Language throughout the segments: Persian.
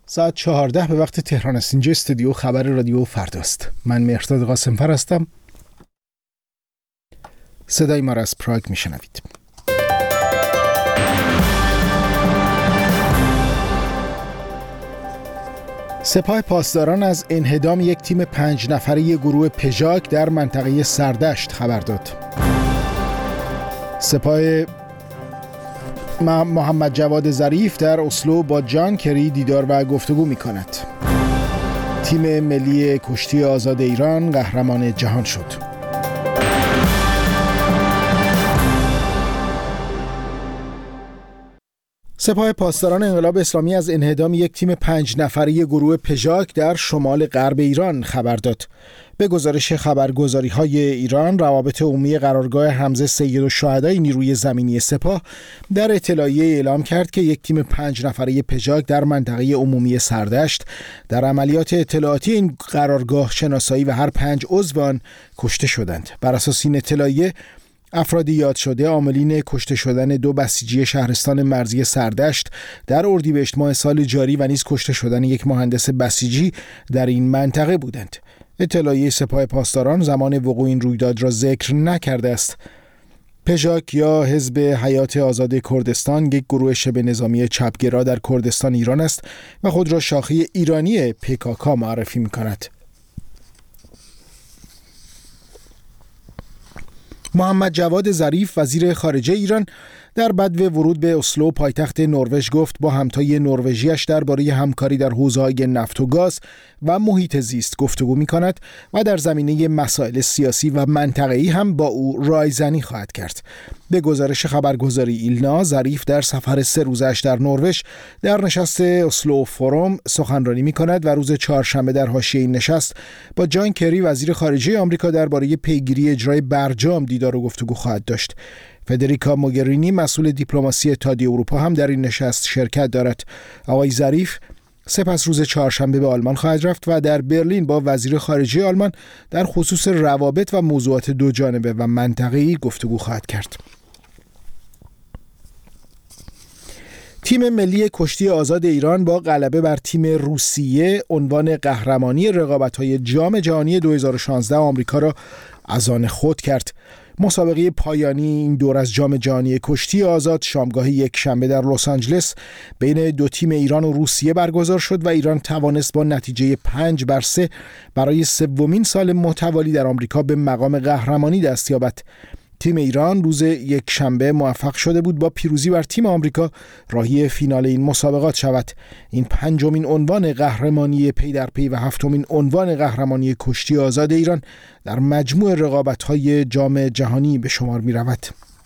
ساعت 14 به وقت تهران است. اینجا استودیو خبر رادیو فرداست. من مهرداد قاسم‌فر هستم. صدای ما را از پراگ میشنوید. سپاه پاسداران از انهدام یک تیم 5 نفره گروه پژاک در منطقه سردشت خبر داد. سپاه محمد جواد ظریف در اسلو با جان کری دیدار و گفتگو می کند. تیم ملی کشتی آزاد ایران قهرمان جهان شد. سپاه پاسداران انقلاب اسلامی از انهدام یک تیم 5 نفره گروه پژاک در شمال غرب ایران خبر داد. به گزارش خبرگزاری‌های ایران، روابط عمومی قرارگاه حمزه سیدالشهداء نیروی زمینی سپاه در اطلاعیه اعلام کرد که یک تیم 5 نفره پژاک در منطقه عمومی سردشت در عملیات اطلاعاتی این قرارگاه شناسایی و هر 5 عضو آن کشته شدند. بر اساس این اطلاعیه، افرادی یاد شده عاملین کشته شدن 2 بسیجی شهرستان مرزی سردشت در اردیبهشت ماه سال جاری و نیز کشته شدن یک مهندس بسیجی در این منطقه بودند. اطلاعیه سپاه پاسداران زمان وقوع این رویداد را ذکر نکرده است. پژاک یا حزب حیات آزاد کردستان یک گروه شبه نظامی چپگرا در کردستان ایران است و خود را شاخه ایرانی PKK معرفی می‌کند. محمد جواد ظریف وزیر خارجه ایران در بدو ورود به اسلو پایتخت نروژ گفت با همتای نروژیش درباره همکاری در حوزه‌های نفت و گاز و محیط زیست گفتگو می‌کند و در زمینه مسائل سیاسی و منطقه‌ای هم با او رایزنی خواهد کرد. به گزارش خبرگزاری ایلنا، ظریف در سفر 3 روزش در نروژ در نشست اسلو فوروم سخنرانی می‌کند و روز چهارشنبه در حاشیه این نشست با جان کری وزیر خارجه آمریکا درباره پیگیری اجرای برجام دیدار و گفتگو خواهد داشت. فدریکا موگرینی مسئول دیپلماسی اتحادیه اروپا هم در این نشست شرکت دارد. آقای ظریف سپس روز چهارشنبه به آلمان خواهد رفت و در برلین با وزیر خارجه آلمان در خصوص روابط و موضوعات دو جانبه و منطقه‌ای گفتگو خواهد کرد. تیم ملی کشتی آزاد ایران با غلبه بر تیم روسیه عنوان قهرمانی رقابت‌های جام جهانی 2016 آمریکا را از آن خود کرد. مسابقه پایانی این دور از جام جهانی کشتی آزاد شامگاه یک شنبه در لس آنجلس بین 2 تیم ایران و روسیه برگزار شد و ایران توانست با نتیجه 5-3 برای 3مین سال متوالی در آمریکا به مقام قهرمانی دست یابد. تیم ایران روز یک شنبه موفق شده بود با پیروزی بر تیم آمریکا راهی فینال این مسابقات شود. این 5مین عنوان قهرمانی پی در پی و 7مین عنوان قهرمانی کشتی آزاد ایران در مجموع رقابت‌های جام جهانی به شمار می‌رود.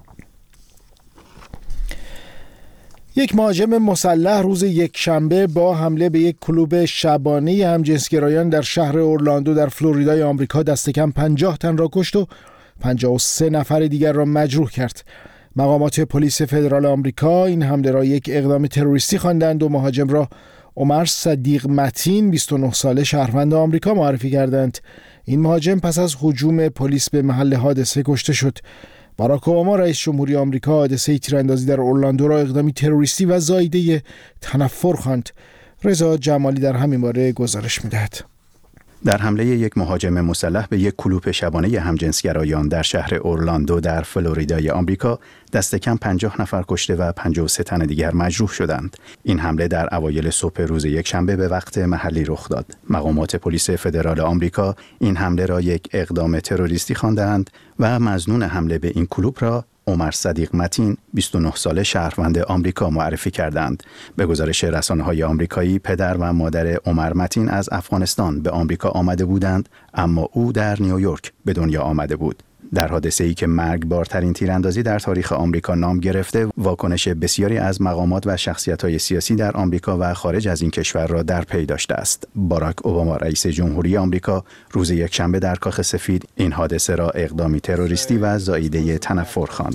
یک مهاجم مسلح روز یک شنبه با حمله به یک کلوب شبانه همجنسگرایان در شهر اورلاندو در فلوریدای آمریکا دست کم 50 تن را کشت و 53 نفر دیگر را مجروح کرد. مقامات پلیس فدرال آمریکا این حمله را یک اقدام تروریستی خواندند و مهاجم را عمر صدیق متین 29 ساله شهروند آمریکا معرفی کردند. این مهاجم پس از هجوم پلیس به محل حادثه کشته شد. باراک اوباما رئیس جمهوری آمریکا حادثه تیراندازی در اورلاندو را اقدامی تروریستی و زاییده تنفر خواند. رضا جمالی در همین باره گزارش می‌دهد. در حمله یک مهاجم مسلح به یک کلوپ شبانه همجنسگرایان در شهر اورلاندو در فلوریدای آمریکا دست کم 50 نفر کشته و 53 تن دیگر مجروح شدند. این حمله در اوایل صبح روز یک شنبه به وقت محلی رخ داد. مقامات پلیس فدرال آمریکا این حمله را یک اقدام تروریستی خواندند و مظنون حمله به این کلوپ را عمر صدیق متین 29 ساله شهروند آمریکا معرفی کردند. به گزارش رسانه‌های آمریکایی، پدر و مادر عمر متین از افغانستان به آمریکا آمده بودند، اما او در نیویورک به دنیا آمده بود. در حادثه‌ای که مرگبارترین تیراندازی در تاریخ آمریکا نام گرفته، واکنش بسیاری از مقامات و شخصیت‌های سیاسی در آمریکا و خارج از این کشور را در پی داشته است. باراک اوباما رئیس جمهوری آمریکا روز یکشنبه در کاخ سفید این حادثه را اقدامی تروریستی و زاییده تنفر خواند.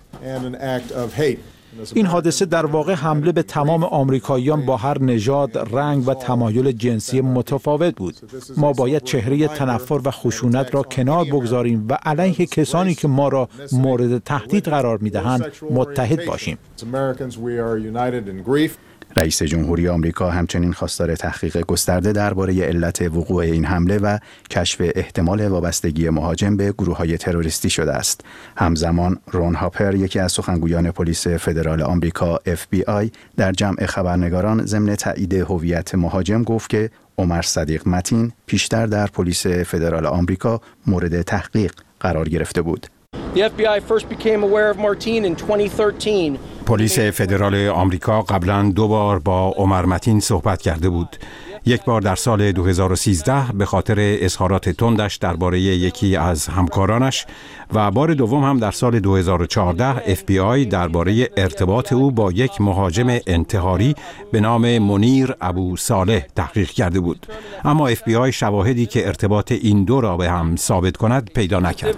این حادثه در واقع حمله به تمام آمریکاییان با هر نژاد، رنگ و تمایل جنسی متفاوت بود. ما باید چهره تنفر و خشونت را کنار بگذاریم و علیه کسانی که ما را مورد تهدید قرار می‌دهند متحد باشیم. رئیس جمهوری آمریکا همچنین خواستار تحقیق گسترده درباره علت وقوع این حمله و کشف احتمال وابستگی مهاجم به گروه‌های تروریستی شده است. همزمان رون هاپر، یکی از سخنگویان پلیس فدرال آمریکا FBI، در جمع خبرنگاران ضمن تایید هویت مهاجم گفت که عمر صدیق متین پیشتر در پلیس فدرال آمریکا مورد تحقیق قرار گرفته بود. پلیس فدرال آمریکا قبلا 2 بار با عمر متین صحبت کرده بود. یک بار در سال 2013 به خاطر اظهارات تندش درباره یکی از همکارانش و بار دوم هم در سال 2014 FBI درباره ارتباط او با یک مهاجم انتحاری به نام منیر ابو صالح تحقیق کرده بود. اما FBI شواهدی که ارتباط این دو را به هم ثابت کند پیدا نکرد.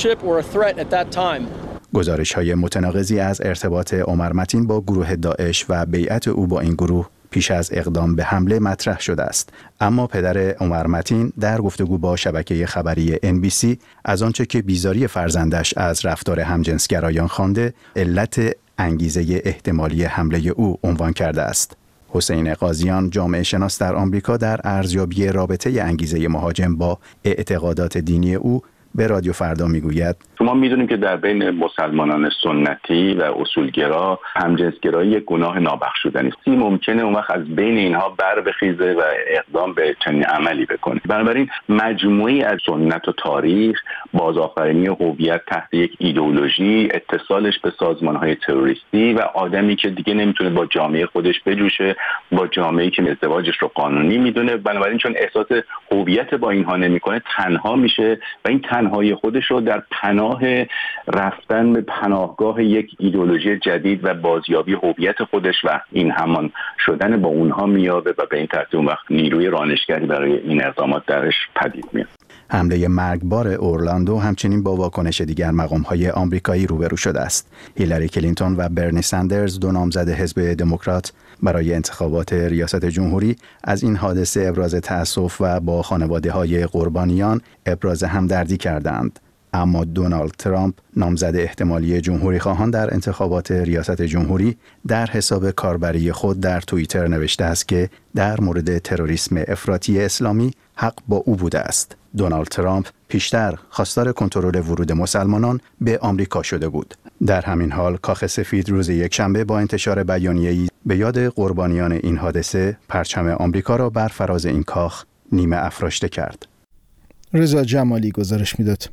گزارش‌های متناقضی از ارتباط عمر متین با گروه داعش و بیعت او با این گروه پیش از اقدام به حمله مطرح شده است. اما پدر عمر متین در گفتگو با شبکه خبری NBC از آنچه که بیزاری فرزندش از رفتار همجنسگرایان خوانده، علت انگیزه احتمالی حمله او عنوان کرده است. حسین قاضیان، جامعه شناس در آمریکا، در ارزیابی رابطه انگیزه مهاجم با اعتقادات دینی او به رادیو فردا میگوید: ما میدونیم که در بین مسلمانان سنتی و اصولگرا همجنسگرایی یک گناه نابخشودنی است. ممکنه اون وقت از بین اینها بر بخیزه و اقدام به چنین عملی بکنه. بنابراین مجموعی از سنت و تاریخ، بازآفرینی هویت تحت یک ایدئولوژی، اتصالش به سازمان‌های تروریستی و آدمی که دیگه نمیتونه با جامعه خودش بجوشه، با جامعه‌ای که ازدواجش رو قانونی میدونه، بنابراین چون احساس هویت با اینها نمیکنه تنها میشه و این تنهایی خودش رو در پناه رفتن به پناهگاه یک ایدئولوژی جدید و بازیابی هویت خودش و این همان شدن با اونها میابه و به این ترتیب اون وقت نیروی رانشگری برای این اقدامات درش پدید میاد. حمله مرگبار اورلاندو همچنین با واکنش دیگر مقام‌های آمریکایی روبرو شده است. هیلاری کلینتون و برنی سندرز، 2 نامزد حزب دموکرات برای انتخابات ریاست جمهوری، از این حادثه ابراز تأسف و با خانواده‌های قربانیان ابراز همدردی کردند. اما دونالد ترامپ، نامزد احتمالی جمهوری خواهان در انتخابات ریاست جمهوری، در حساب کاربری خود در توییتر نوشته است که در مورد تروریسم افراطی اسلامی حق با او بوده است. دونالد ترامپ پیشتر خواستار کنترل ورود مسلمانان به آمریکا شده بود. در همین حال کاخ سفید روز یکشنبه با انتشار بیانیه‌ای به یاد قربانیان این حادثه، پرچم آمریکا را بر فراز این کاخ نیمه افراشته کرد. رضا جمالی گزارش میداد.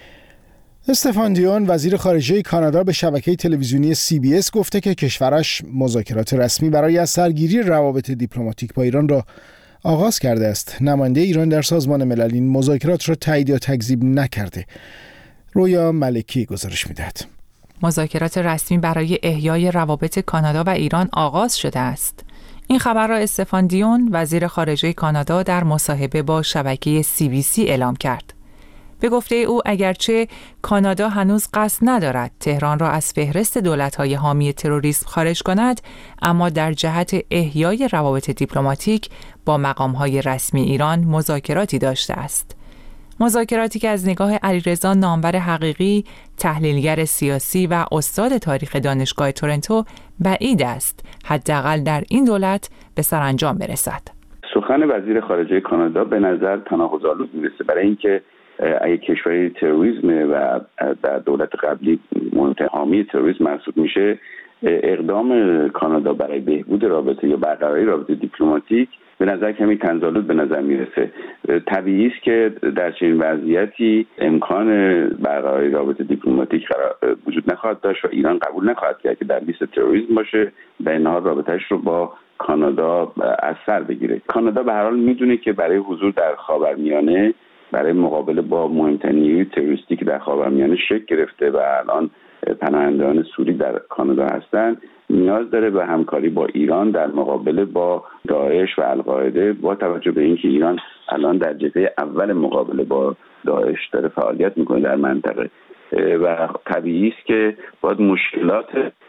استفان دیون، وزیر خارجه کانادا، به شبکه تلویزیونی CBS گفته که کشورش مذاکرات رسمی برای از سرگیری روابط دیپلماتیک با ایران را آغاز کرده است. نماینده ایران در سازمان ملل این مذاکرات را تایید یا تکذیب نکرده. رویا ملکی گزارش میدهد. مذاکرات رسمی برای احیای روابط کانادا و ایران آغاز شده است. این خبر را استفان دیون، وزیر خارجه کانادا، در مصاحبه با شبکه CBC اعلام کرد. به گفته او، اگرچه کانادا هنوز قصد ندارد تهران را از فهرست دولت‌های حامی تروریسم خارج کند، اما در جهت احیای روابط دیپلماتیک با مقام‌های رسمی ایران مذاکراتی داشته است. مذاکراتی که از نگاه علیرضا نامور حقیقی، تحلیلگر سیاسی و استاد تاریخ دانشگاه تورنتو، بعید است حداقل در این دولت به سرانجام برسد. سخن وزیر خارجه کانادا به نظر تناقض‌آلود میرسه، برای اینکه اگه کشوری تروریسم و در دولت قبلی حامی تروریسم محسوب میشه، اقدام کانادا برای بهبود رابطه یا برقراری رابطه دیپلماتیک به نظر کمی طنزآلود به نظر میرسه. طبیعی است که در چنین وضعیتی امکان برقراری رابطه دیپلماتیک وجود نخواهد داشت و ایران قبول نخواهد کرد که در لیست تروریسم باشه و این حال رابطه‌اش رو با کانادا از سر بگیره. کانادا به هر حال میدونه که برای حضور در خاورمیانه، برای مقابله با مهمترین نیروی تروریستی که در خاورمیانه شکل گرفته و الان پناهندگان سوری در کانادا هستند، نیاز داره به همکاری با ایران در مقابله با داعش و القاعده، با توجه به اینکه ایران الان در جبهه اول مقابله با داعش داره فعالیت میکنه در منطقه و طبیعی است که باید مشکلات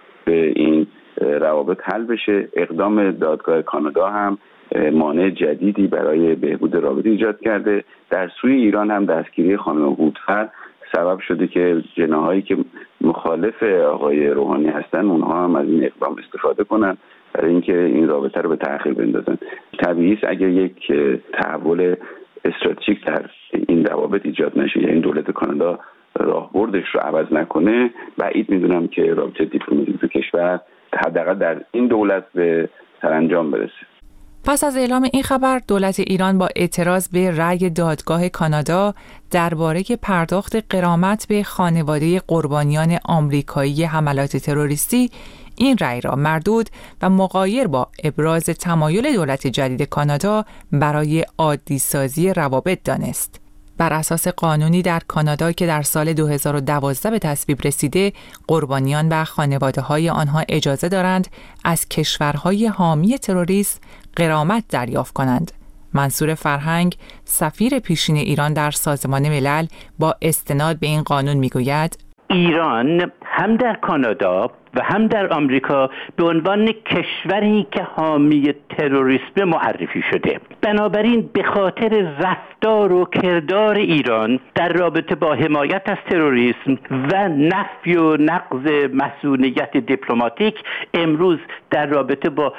این روابط حل بشه. اقدام دادگاه کانادا هم مانع جدیدی برای بهبود رابطه ایجاد کرده. در سوی ایران هم دستگیری خانم هوتفر سبب شده که جناحایی که مخالف آقای روحانی هستن اونها هم از این اقدام استفاده کنن برای اینکه این رابطه رو به تأخیر بندازن. طبیعی است اگر یک تحول استراتژیک در این روابط ایجاد نشه، یعنی دولت کانادا راهبردش رو عوض نکنه، بعید میدونم که رابطه دیپلماتیک دو کشور حداقل در این دولت به سرانجام برسه. پس از اعلام این خبر، دولت ایران با اعتراض به رأی دادگاه کانادا درباره پرداخت غرامت به خانواده قربانیان آمریکایی حملات تروریستی این رأی را مردود و مغایر با ابراز تمایل دولت جدید کانادا برای عادی سازی روابط دانست. بر اساس قانونی در کانادا که در سال 2012 به تصویب رسیده، قربانیان و خانواده‌های آنها اجازه دارند از کشورهای حامی تروریسم غرامت دریافت کنند. منصور فرهنگ، سفیر پیشین ایران در سازمان ملل، با استناد به این قانون میگوید ایران هم در کانادا و هم در آمریکا به عنوان کشوری که حامی تروریسم معرفی شده. بنابراین به خاطر رفتار و کردار ایران در رابطه با حمایت از تروریسم و نفی و نقض مسئولیت دیپلماتیک، امروز در رابطه با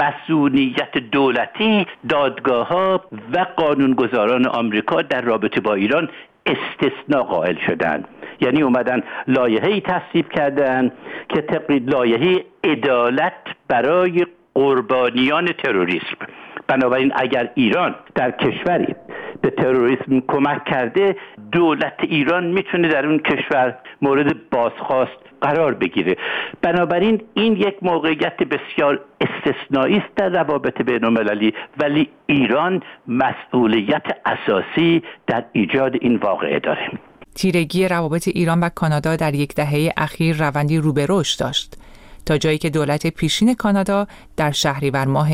مسئولیت دولتی، دادگاه‌ها و قانونگذاران آمریکا در رابطه با ایران استثناء قائل شدند. یعنی اومدن لایحه‌ای تصویب کردن که لایحه عدالت برای قربانیان تروریسم. بنابراین اگر ایران در کشوری به تروریسم کمک کرده، دولت ایران میتونه در اون کشور مورد بازخواست قرار بگیره. بنابراین این یک موقعیت بسیار استثنایی است در روابط بین‌المللی، ولی ایران مسئولیت اساسی در ایجاد این واقعه داره. تیرگی روابط ایران و کانادا در یک دهه اخیر روندی رو به رشد داشت، تا جایی که دولت پیشین کانادا در شهریور ماه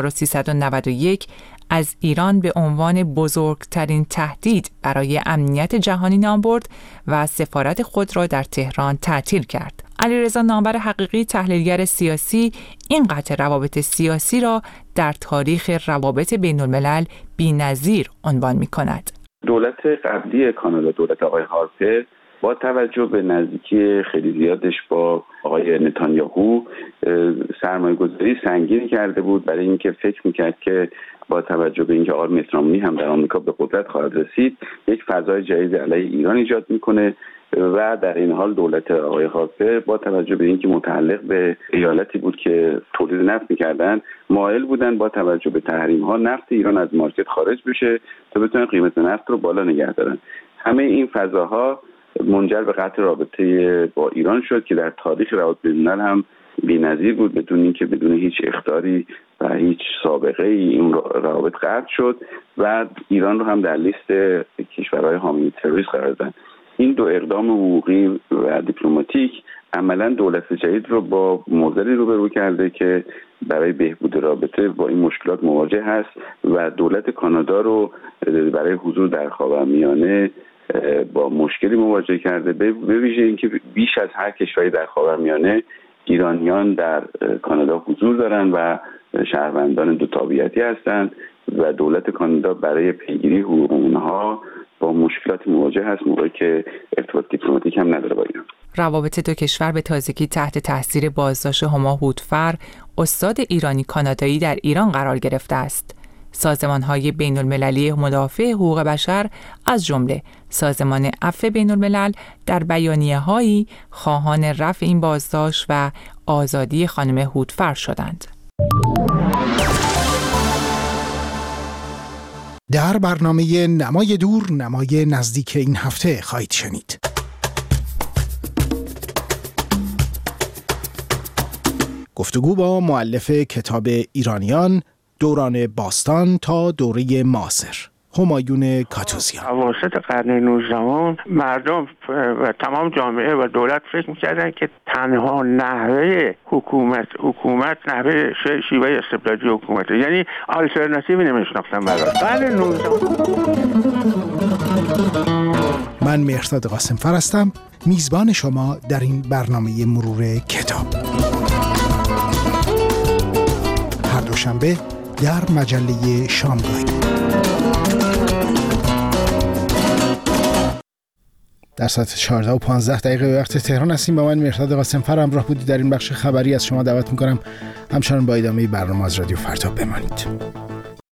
1391 از ایران به عنوان بزرگترین تهدید برای امنیت جهانی نام برد و سفارت خود را در تهران تعطیل کرد. علیرضا نامور حقیقی، تحلیلگر سیاسی، این قطع روابط سیاسی را در تاریخ روابط بین الملل بی‌نظیر عنوان می‌کند. دولت قبلی کانادا، دولت آقای هارپر، با توجه به نزدیکی خیلی زیادش با آقای نتانیاهو سرمایه‌گذاری سنگینی کرده بود، برای اینکه فکر میکرد که با توجه به اینکه آقای میت رومنی هم در آمریکا به قدرت خواهد رسید، یک فضای جدید علیه ایران ایجاد میکنه و در این حال دولت آقای هارپر با توجه به اینکه متعلق به ایالتی بود که تولید نفت میکردن، مایل بودن با توجه به تحریم ها نفت ایران از مارکت خارج بشه تا بتونن قیمت نفت رو بالا نگه دارن. همه این فضاها منجر به قطع رابطه با ایران شد که در تاریخ روابط بین‌الملل هم بی‌نظیر بود، بدون هیچ اخطاری و هیچ سابقه ای این روابط قطع شد و ایران رو هم در لیست کشورهای حامی تروریسم قرار دادن. این دو اقدام حقوقی و دیپلماتیک عملاً دولت جدید رو با موضوعی روبرو کرده که برای بهبود رابطه با این مشکلات مواجه هست و دولت کانادا رو برای حضور در خاورمیانه با مشکلی مواجه کرده، به ویژه اینکه بیش از هر کشوری در خاورمیانه ایرانیان در کانادا حضور دارند و شهروندان دو تابعیتی هستند و دولت کانادا برای پیگیری حقوق اونها با مشکلاتی مواجه هست، موقعی که ارتباط دیپلماتیک هم نداره با ایران. روابط دو کشور به تازگی تحت تاثیر بازداشت هما هودفر، استاد ایرانی کانادایی در ایران قرار گرفته است. سازمان‌های بین‌المللی مدافع حقوق بشر از جمله سازمان عفو بین‌الملل در بیانیه‌هایی خواهان رفع این بازداشت و آزادی خانم هودفر شدند. در برنامه نمای دور، نمای نزدیک این هفته خواهید شنید. گفتگو با مؤلف کتاب ایرانیان، دوران باستان تا دوره معاصر، همایون کاتوزیان. اواسط قرن 19 مردم و تمام جامعه و دولت فکر می‌کردن که تنها نحوه حکومت نحوه شیوه استبدادی حکومته، یعنی آلترناتیوی نمی‌شناختن برای قرن 19. من مهرداد قاسمفر هستم، میزبان شما در این برنامه مرور کتاب. هر دوشنبه در مجله شامگاهی. در ساعت 14 و 15 دقیقه وقت تهران هستیم. با من مهرداد قاسمفر همراه بودید در این بخش خبری. از شما دعوت میکنم همچنان با ادامه برنامه از رادیو فردا بمانید.